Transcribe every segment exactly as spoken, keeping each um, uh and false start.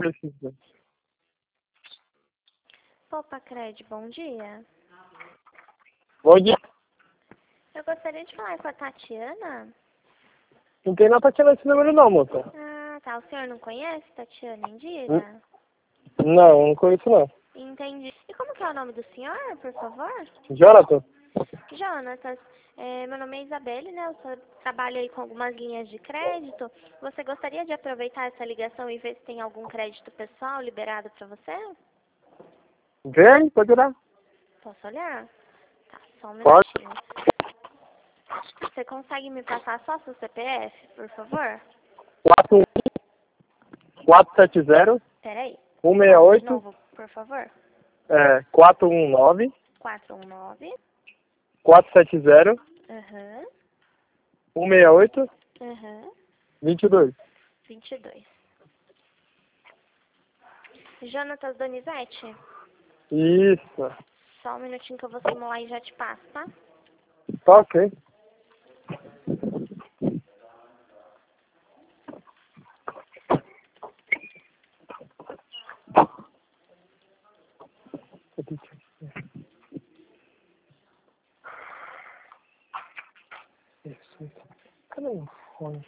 precisa. Opa, Cred, bom dia. Bom dia. Eu gostaria de falar com a Tatiana. Não tem nada pra tirar esse número não, moça. Ah, tá. O senhor não conhece Tatiana Indira? Não, não conheço não. Entendi. E como que é o nome do senhor, por favor? Jonathan? Jonatas, é, meu nome é Isabelle, né? Eu só trabalho aí com algumas linhas de crédito. Você gostaria de aproveitar essa ligação e ver se tem algum crédito pessoal liberado para você? Vem, pode olhar. Posso olhar? Tá, só um Pode. minutinho. Você consegue me passar só seu C P F, por favor? quatro um quatro sete zero Peraí. um seis Fala de oito novo, por favor. é, quatro um nove quatro um nove. quatro sete zero Aham. um seis oito Aham. vinte e dois. vinte e dois. Jonatas Donizete? Isso. Só um minutinho que eu vou simular e já te passo, tá? Tá ok. Isso. Cadê o fone?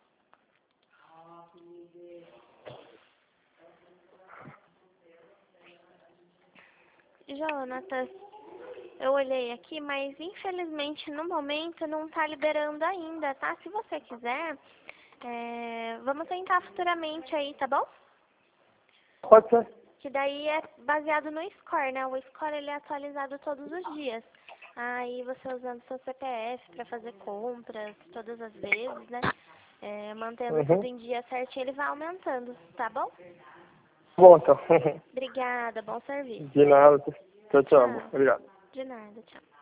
Jonatas, eu olhei aqui, mas infelizmente no momento não tá liberando ainda, tá? Se você quiser, é, vamos tentar futuramente aí, tá bom? Pode ser. Que daí é baseado no score, né? O score ele é atualizado todos os dias. Aí você usando seu C P F para fazer compras todas as vezes, né? É, mantendo Uhum. tudo em dia certinho, ele vai aumentando, tá bom? Bom, então. Obrigada, bom serviço. De nada. Tchau, tchau. Tchau. Obrigado. De nada, tchau.